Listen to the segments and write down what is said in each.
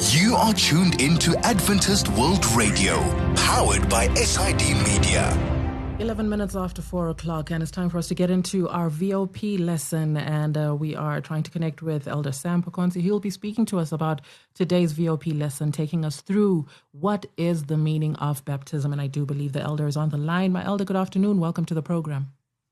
You are tuned into Adventist World Radio, powered by SID Media. 11 minutes after 4 o'clock, and it's time for us to get into our VOP lesson. And we are trying to connect with Elder Sam Pokonsi. He'll be speaking to us about today's VOP lesson, taking us through what is the meaning of baptism. And I do believe the Elder is on the line. My Elder, good afternoon. Welcome to the program.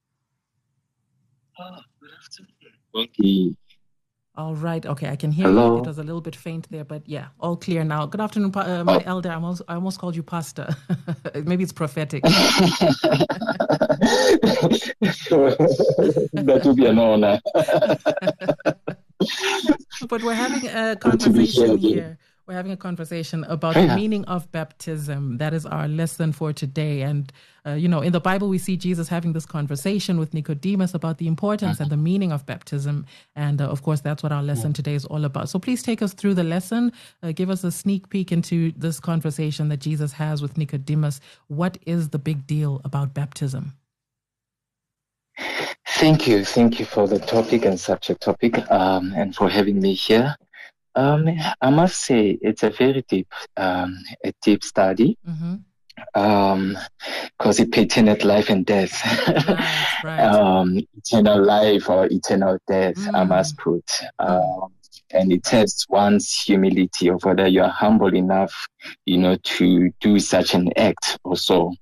Good afternoon. Okay. All right. Okay, I can hear Hello. you. It was a little bit faint there, but yeah, all clear now. Good afternoon, my Elder. I almost called you Pastor. Maybe it's prophetic. That would be an honor. But we're having a conversation here. We're having a conversation about the meaning of baptism. That is our lesson for today. And, in the Bible, we see Jesus having this conversation with Nicodemus about the importance and the meaning of baptism. And, of course, that's what our lesson today is all about. So please take us through the lesson. Give us a sneak peek into this conversation that Jesus has with Nicodemus. What is the big deal about baptism? Thank you for the topic and subject topic, and for having me here. I must say it's a very deep study, because it pertains life and death, Right. Eternal life or eternal death. I must put, and it tests one's humility of whether you are humble enough, to do such an act or so.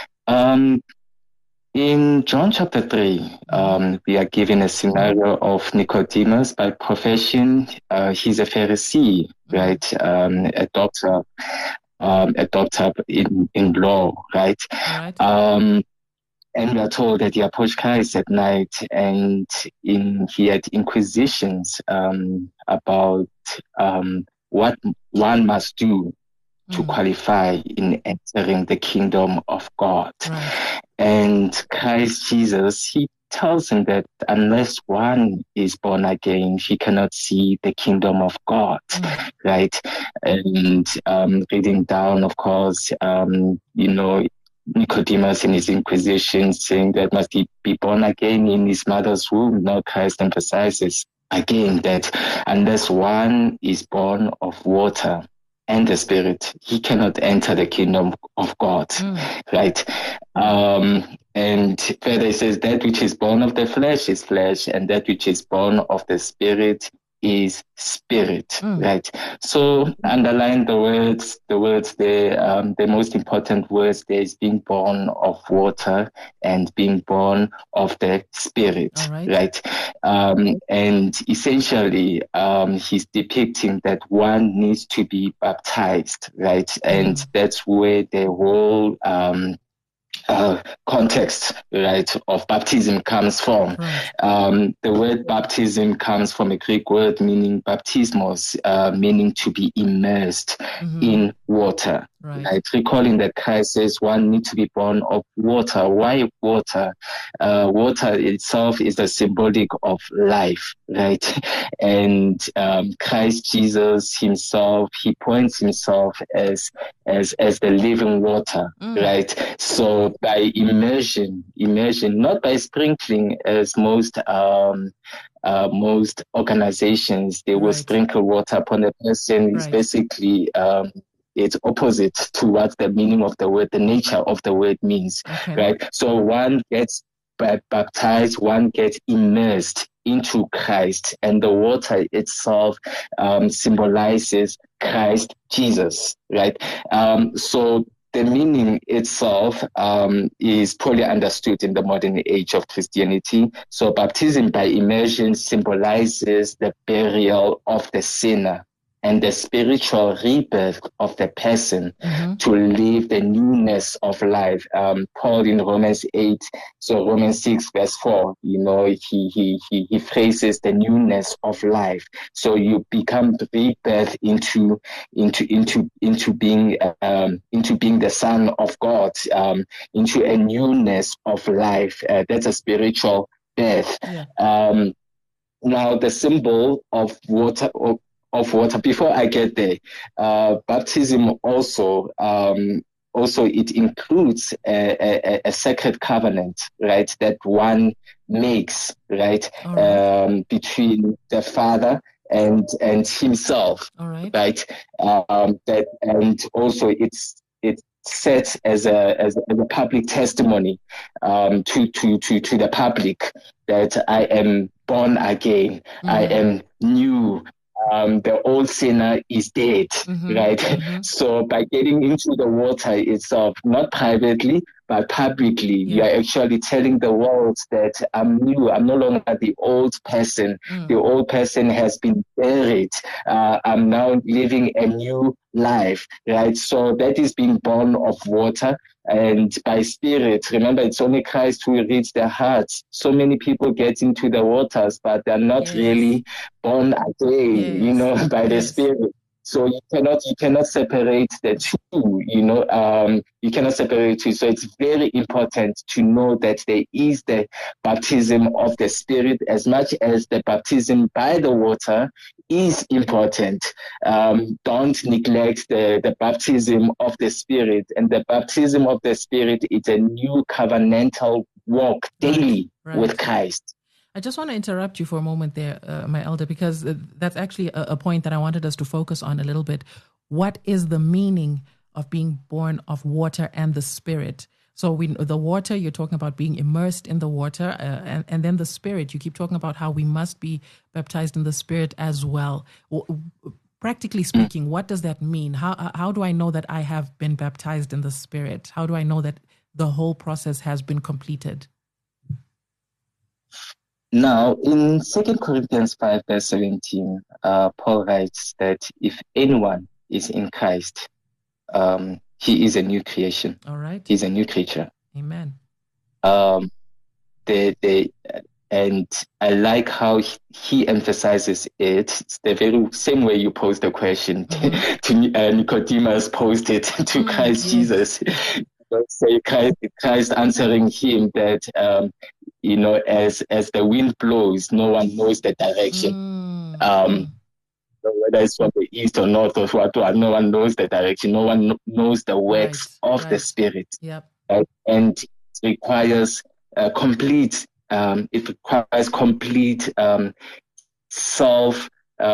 In John chapter 3, we are given a scenario of Nicodemus. By profession, he's a Pharisee, right? A doctor in law, right? Right. And we are told that he approached Christ at night, and he had inquisitions about what one must do to qualify in entering the kingdom of God. Right. And Christ Jesus, he tells him that unless one is born again, he cannot see the kingdom of God, right? And reading down, of course, Nicodemus in his inquisition saying that must he be born again in his mother's womb. Now Christ emphasizes again that unless one is born of water and the Spirit, he cannot enter the kingdom of God, right? And further it says that which is born of the flesh is flesh, and that which is born of the Spirit is spirit, right? So underline the words there, the most important words there is being born of water and being born of the Spirit, right? And essentially, he's depicting that one needs to be baptized, right? And that's where the whole context, right, of baptism comes from. The word baptism comes from a Greek word meaning baptismos, meaning to be immersed in water. Right. Recalling that Christ says one needs to be born of water. Why water? Water itself is the symbolic of life, right? And Christ Jesus himself, he points himself as the living water, right? So by immersion, not by sprinkling, as most organizations, they will sprinkle water upon a person. It's basically it's opposite to what the meaning of the word, the nature of the word means, right? So one gets baptized, one gets immersed into Christ, and the water itself symbolizes Christ Jesus, right? So the meaning itself is poorly understood in the modern age of Christianity. So baptism by immersion symbolizes the burial of the sinner and the spiritual rebirth of the person to live the newness of life. Paul in Romans 8, so Romans 6 verse 4, he phrases the newness of life. So you become rebirth into being the Son of God, into a newness of life. That's a spiritual birth. Now the symbol of water. Before I get there, baptism also it includes a sacred covenant, right? That one makes, right, between the Father and himself. All right. Right. That, and also it's set as a public testimony to the public that I am born again. I am new. The old sinner is dead, right? So by getting into the water itself, not privately, but publicly, you are actually telling the world that I'm new. I'm no longer the old person. The old person has been buried. I'm now living a new life, right? So that is being born of water and by spirit. Remember, it's only Christ who reads their hearts. So many people get into the waters, but they're not really born again, by the spirit. So you cannot separate the two, you cannot separate two. So it's very important to know that there is the baptism of the Spirit as much as the baptism by the water is important. Don't neglect the baptism of the Spirit. And the baptism of the Spirit is a new covenantal walk daily with Christ. I just want to interrupt you for a moment there, my elder, because that's actually a point that I wanted us to focus on a little bit. What is the meaning of being born of water and the Spirit? So the water, you're talking about being immersed in the water, and then the Spirit, you keep talking about how we must be baptized in the Spirit as well. Practically speaking, what does that mean? How do I know that I have been baptized in the Spirit? How do I know that the whole process has been completed? Now, in 2 Corinthians 5, verse 17, Paul writes that if anyone is in Christ, he is a new creation. All right. He's a new creature. Amen. And I like how he emphasizes it. It's the very same way you posed the question to Nicodemus posed it to Christ Jesus. Say Christ answering him that as the wind blows, no one knows the direction. Whether it's from the east or north or what, no one knows the direction. No one knows the works of the Spirit. Yep. And it requires complete. It requires complete self.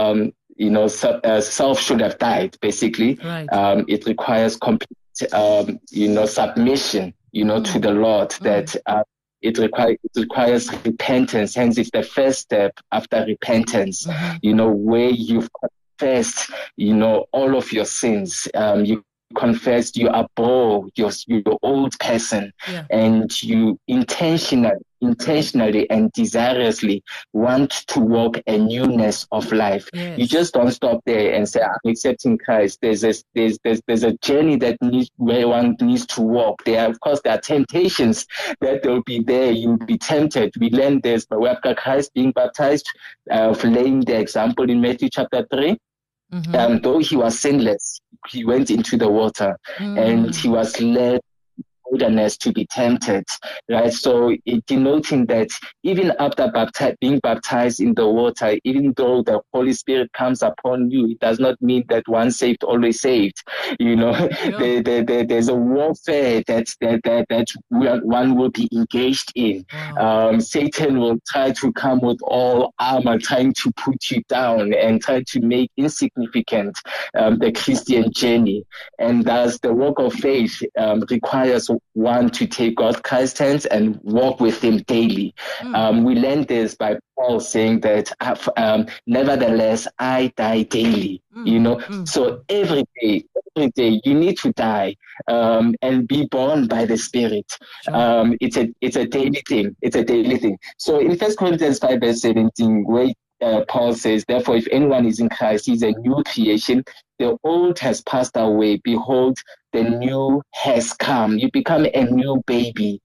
Self should have died. Basically, it requires complete. Submission, to the Lord, that it requires repentance. Hence, it's the first step after repentance, where you've confessed, all of your sins. You confess you abhor your old person, and you intentionally and desirously want to walk a newness of life. You just don't stop there and say, I'm accepting Christ. There's a journey where one needs to walk. There are temptations that will be there. You'll be tempted. We learn this, but after Christ being baptized, of laying the example in Matthew chapter 3. Though he was sinless, he went into the water and he was led wilderness to be tempted, right? So it denoting that even after being baptized in the water, even though the Holy Spirit comes upon you, it does not mean that once saved, always saved. There's a warfare that one will be engaged in. Satan will try to come with all armor, trying to put you down and try to make insignificant the Christian journey. And thus the walk of faith requires one to take God Christ's hands and walk with him daily. We learn this by Paul saying that nevertheless I die daily. So every day you need to die and be born by the Spirit. It's a daily thing. So in 1 Corinthians 5 verse 17, where Paul says, therefore, if anyone is in Christ, he's a new creation. The old has passed away. Behold, the new has come. You become a new baby.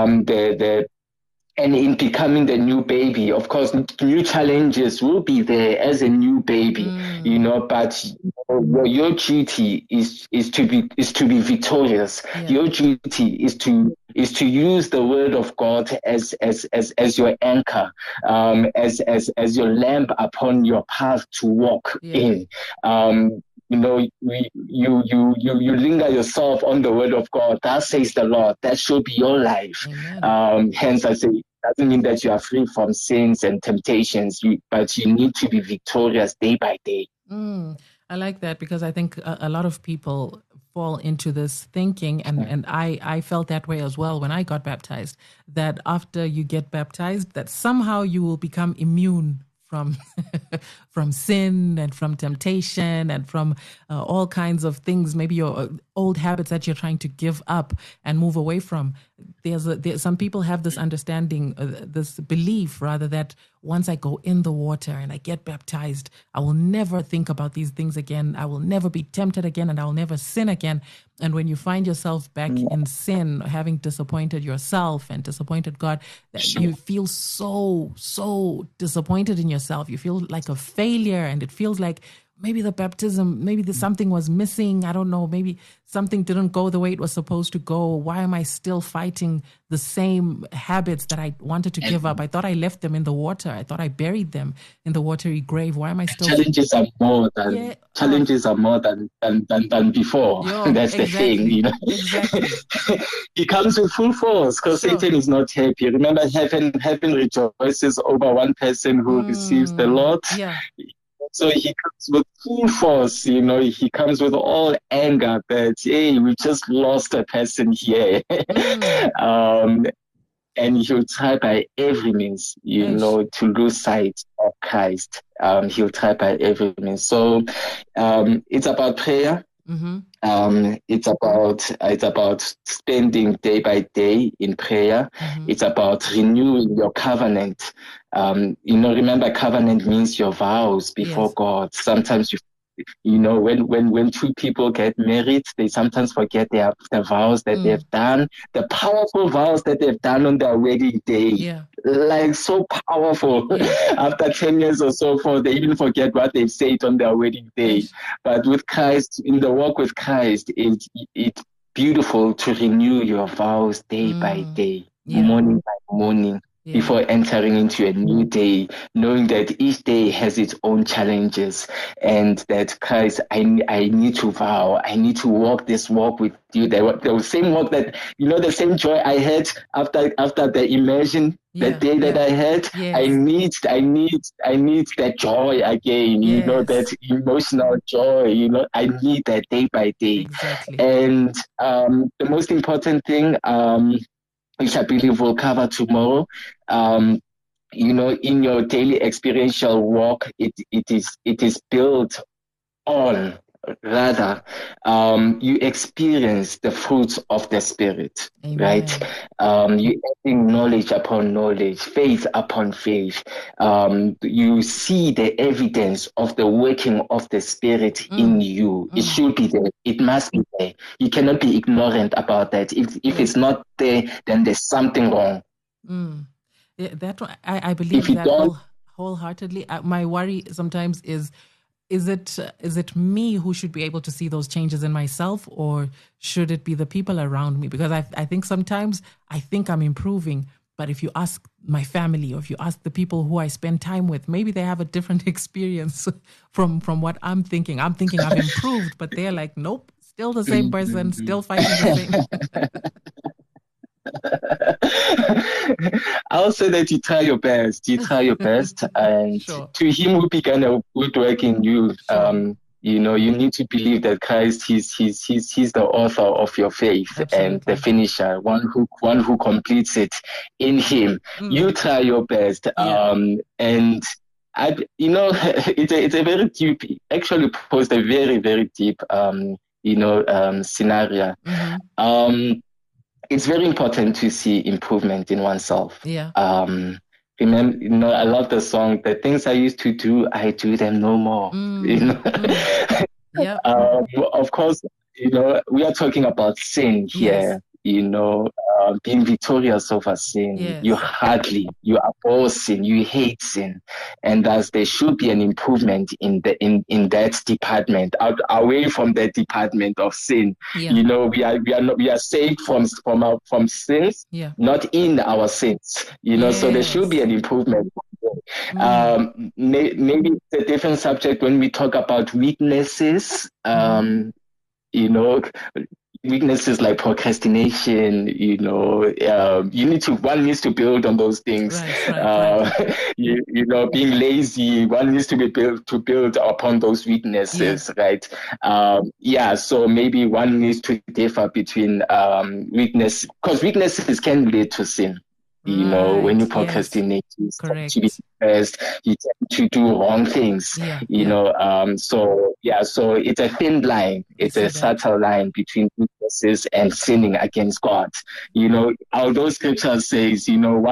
And in becoming the new baby, of course, new challenges will be there as a new baby, but your duty is to be victorious. Your duty is to use the word of God as your anchor, as your lamp upon your path to walk in. You linger yourself on the word of God. That says the Lord. That should be your life. Hence, I say, doesn't mean that you are free from sins and temptations, but you need to be victorious day by day. I like that, because I think a lot of people fall into this thinking, and I felt that way as well when I got baptized, that after you get baptized, that somehow you will become immune from from sin and from temptation and from all kinds of things, maybe your old habits that you're trying to give up and move away from. Some people have this understanding, this belief rather, that once I go in the water and I get baptized, I will never think about these things again. I will never be tempted again, and I will never sin again. And when you find yourself back in sin, having disappointed yourself and disappointed God, you feel so disappointed in yourself. You feel like a failure, and it feels like maybe the baptism, maybe something was missing. I don't know. Maybe something didn't go the way it was supposed to go. Why am I still fighting the same habits that I wanted to give up? I thought I left them in the water. I thought I buried them in the watery grave. Why am I still... Challenges are more than before. That's the thing, you know. Exactly. He comes with full force, because Satan is not happy. Remember, heaven rejoices over one person who receives the Lord. Yeah. So he comes with full force, you know, he comes with all anger that, hey, we just lost a person here. And he'll try by every means, you know, to lose sight of Christ. He'll try by every means. So it's about prayer. It's about spending day by day in prayer. It's about renewing your covenant. Remember, covenant means your vows before God. Sometimes when two people get married, they sometimes forget the vows that they've done, the powerful vows that they've done on their wedding day. Like, so powerful. After 10 years or so forth, they even forget what they've said on their wedding day. But with Christ, in the walk with Christ, it's beautiful to renew your vows day by day, morning by morning. Before entering into a new day, knowing that each day has its own challenges, and that, Christ, I need to vow, I need to walk this walk with you. The same walk that, the same joy I had after the immersion, that day that I had, I need that joy again, that emotional joy, I need that day by day. Exactly. And the most important thing, which I believe we'll cover tomorrow, in your daily experiential walk, it is built on, rather, you experience the fruits of the Spirit. Amen. Right? You adding knowledge upon knowledge, faith upon faith. You see the evidence of the working of the Spirit in you. It should be there. It must be there. You cannot be ignorant about that. If it's not there, then there's something wrong. Yeah, that one, I believe that wholeheartedly. My worry sometimes is it me who should be able to see those changes in myself, or should it be the people around me? Because I think sometimes I think I'm improving, but if you ask my family, or if you ask the people who I spend time with, maybe they have a different experience from what I'm thinking. I'm thinking I've improved, but they're like, nope, still the same person, still fighting the same. I'll say that you try your best. And to him who began a good work in you, you need to believe that Christ, he's the author of your faith. Absolutely. And the finisher, one who completes it in him. You try your best. And it's a very deep, actually posed a very, very deep, scenario. It's very important to see improvement in oneself. Yeah. Remember, I love the song, the things I used to do, I do them no more. Yeah. Of course, we are talking about sin here. Being victorious over sin. Yes. You abhor sin, you hate sin, and thus there should be an improvement in that department, away from that department of sin. Yeah. We are saved from sins, not in our sins. So there should be an improvement. Maybe it's a different subject when we talk about weaknesses. weaknesses like procrastination, one needs to build on those things. Right. Being lazy, one needs to build upon those weaknesses, right? So maybe one needs to differ between weakness, because weaknesses can lead to sin. When you procrastinate, you tend to be depressed, you tend to do wrong things, so it's a thin line. It's a subtle line between weaknesses and sinning against God. Although scripture says,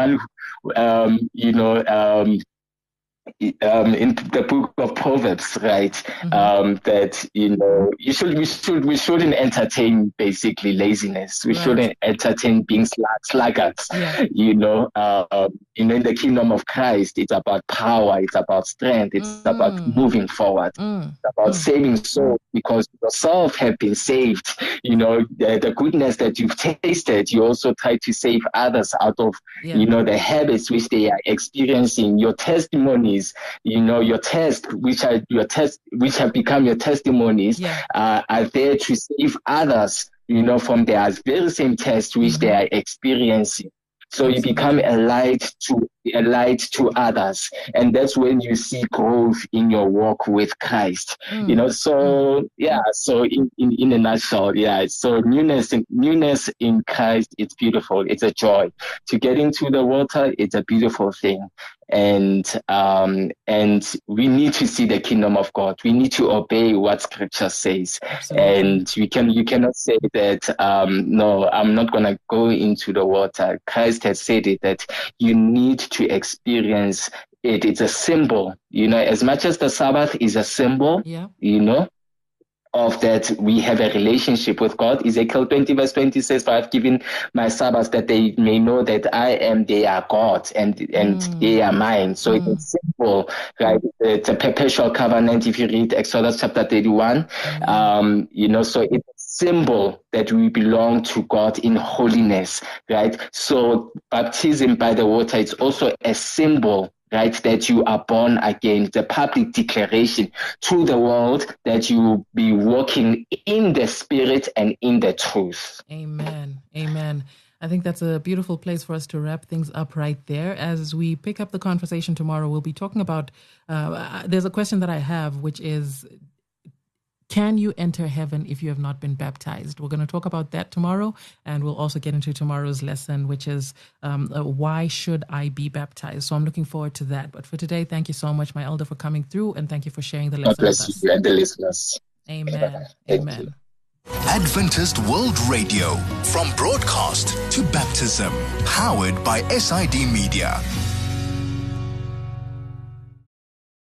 in the book of Proverbs, right? That we shouldn't entertain basically laziness. We shouldn't entertain being sluggards. In the kingdom of Christ, it's about power, it's about strength, it's about moving forward, it's about saving souls, because yourself have been saved. The goodness that you've tasted, you also try to save others out of the habits which they are experiencing. Your testimonies, your tests, which have become your testimonies, are there to save others, from their very same test which they are experiencing. So you become a light to others, and that's when you see growth in your walk with Christ. So in a nutshell, so newness in Christ, it's beautiful. It's a joy to get into the water. It's a beautiful thing. And we need to see the kingdom of God. We need to obey what Scripture says. Absolutely. And you cannot say that no, I'm not gonna go into the water. Christ has said it, that you need to experience it. It's a symbol, as much as the Sabbath is a symbol, of that we have a relationship with God. Ezekiel 20 verse 20 says, "For I've given my Sabbath that they may know that I am their God and they are mine." So it's a symbol, right? It's a perpetual covenant. If you read Exodus chapter 31, so it's a symbol that we belong to God in holiness, right? So baptism by the water, it's also a symbol, right, that you are born again, the public declaration to the world that you will be walking in the Spirit and in the truth. Amen. I think that's a beautiful place for us to wrap things up right there. As we pick up the conversation tomorrow, we'll be talking about, there's a question that I have, which is, can you enter heaven if you have not been baptized? We're going to talk about that tomorrow, and we'll also get into tomorrow's lesson, which is why should I be baptized? So I'm looking forward to that. But for today, thank you so much, my elder, for coming through, and thank you for sharing the lesson God bless with us. you and the listeners. Amen. Amen. Adventist World Radio, from broadcast to baptism, powered by SID Media.